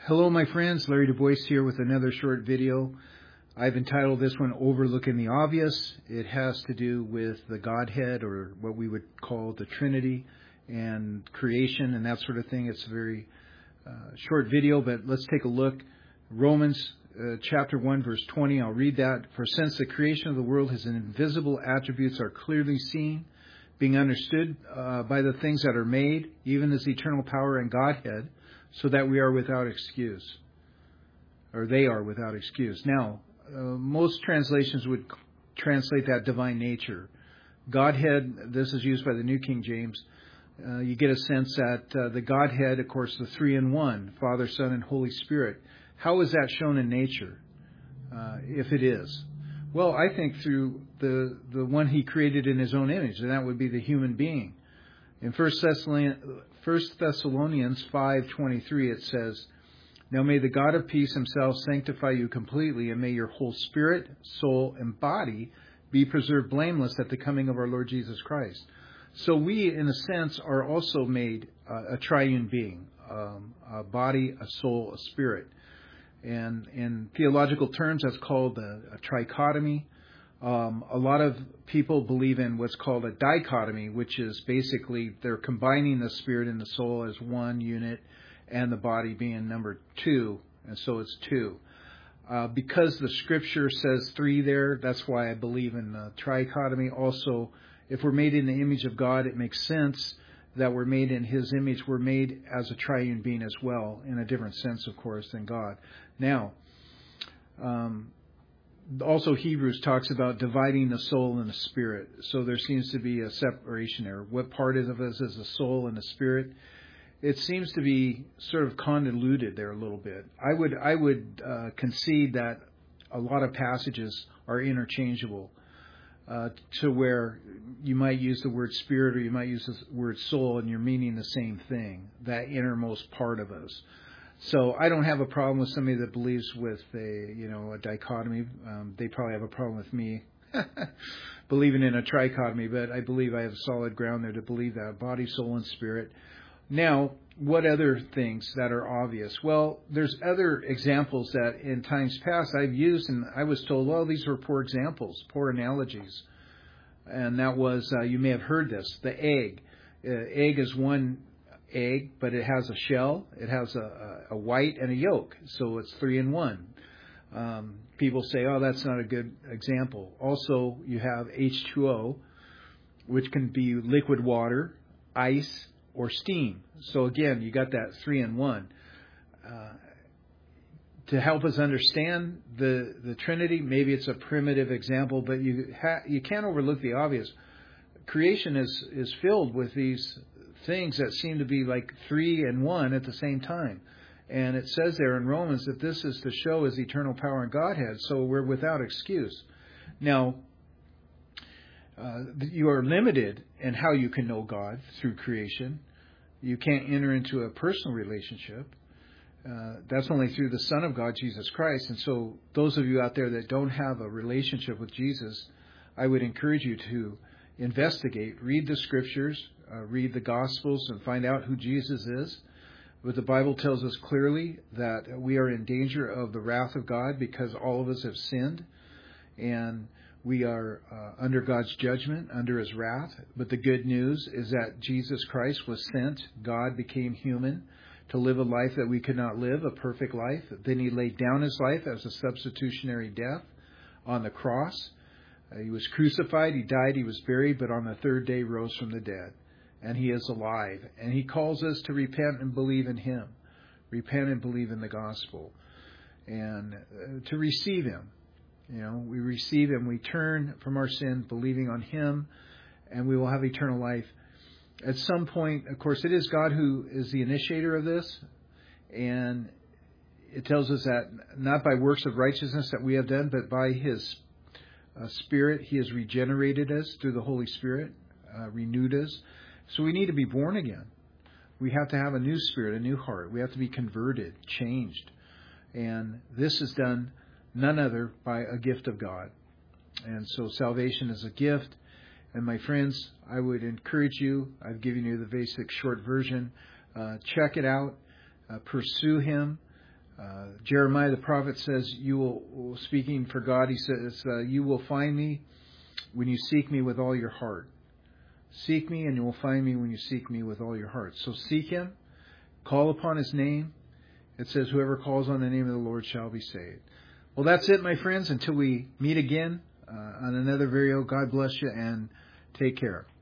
Hello, my friends. Larry DuBois here with another short video. I've entitled this one, Overlooking the Obvious. It has to do with the Godhead, or what we would call the Trinity, and creation and that sort of thing. It's a very short video, but let's take a look. Romans chapter 1, verse 20. I'll read that. For since the creation of the world, his invisible attributes are clearly seen, being understood by the things that are made, even his eternal power and Godhead, so that we are without excuse, or they are without excuse. Now, most translations would translate that divine nature. Godhead, this is used by the New King James. You get a sense that the Godhead, of course, the three in one, Father, Son, and Holy Spirit. How is that shown in nature, if it is? Well, I think through the one he created in his own image, and that would be the human being. In 1 Thessalonians 5:23, it says, Now may the God of peace himself sanctify you completely, and may your whole spirit, soul, and body be preserved blameless at the coming of our Lord Jesus Christ. So we, in a sense, are also made a triune being, a body, a soul, a spirit. And in theological terms, that's called a trichotomy. A lot of people believe in what's called a dichotomy, which is basically they're combining the spirit and the soul as one unit, and the body being number two, and so it's two. Because the Scripture says three there, that's why I believe in the trichotomy. Also, if we're made in the image of God, it makes sense that we're made in His image. We're made as a triune being as well, in a different sense, of course, than God. Now, also Hebrews talks about dividing the soul and the spirit. So there seems to be a separation there. What part of us is the soul and the spirit? It seems to be sort of convoluted there a little bit. I would concede that a lot of passages are interchangeable, to where you might use the word spirit or you might use the word soul, and you're meaning the same thing, that innermost part of us. So I don't have a problem with somebody that believes with a dichotomy. They probably have a problem with me believing in a trichotomy, but I believe I have solid ground there to believe that, body, soul, and spirit. Now, what other things that are obvious? Well, there's other examples that in times past I've used, and I was told, well, these were poor examples, poor analogies. And that was, you may have heard this, the egg. Egg is one egg, but it has a shell, it has a white and a yolk, so it's three in one. People say, oh, that's not a good example. Also, you have H2O, which can be liquid water, ice, or steam. So again, you got that three in one. To help us understand the Trinity, maybe it's a primitive example, but you can't overlook the obvious. Creation is filled with these things that seem to be like three and one at the same time. And it says there in Romans that this is to show his eternal power and Godhead, so we're without excuse. Now, you are limited in how you can know God through creation. You can't enter into a personal relationship. That's only through the Son of God, Jesus Christ. And so those of you out there that don't have a relationship with Jesus, I would encourage you to investigate, read the Scriptures, read the Gospels, and find out who Jesus is. But the Bible tells us clearly that we are in danger of the wrath of God because all of us have sinned, and we are under God's judgment, under His wrath. But the good news is that Jesus Christ was sent. God became human to live a life that we could not live, a perfect life. Then He laid down His life as a substitutionary death on the cross. He was crucified, He died, He was buried, but on the third day rose from the dead. And He is alive. And He calls us to repent and believe in Him. Repent and believe in the gospel. And to receive Him. We receive Him, we turn from our sin, believing on Him, and we will have eternal life. At some point, of course, it is God who is the initiator of this, and it tells us that not by works of righteousness that we have done, but by His Spirit, He has regenerated us through the Holy Spirit, renewed us. So we need to be born again. We have to have a new spirit, a new heart. We have to be converted, changed. And this is done none other by a gift of God. And so salvation is a gift. And my friends, I would encourage you, I've given you the basic short version, check it out, pursue Him, Jeremiah the prophet says, speaking for God, he says, you will find me when you seek me with all your heart. Seek me and you will find me when you seek me with all your heart. So seek him, call upon his name. It says, whoever calls on the name of the Lord shall be saved. Well, that's it, my friends. Until we meet again on another video, God bless you and take care.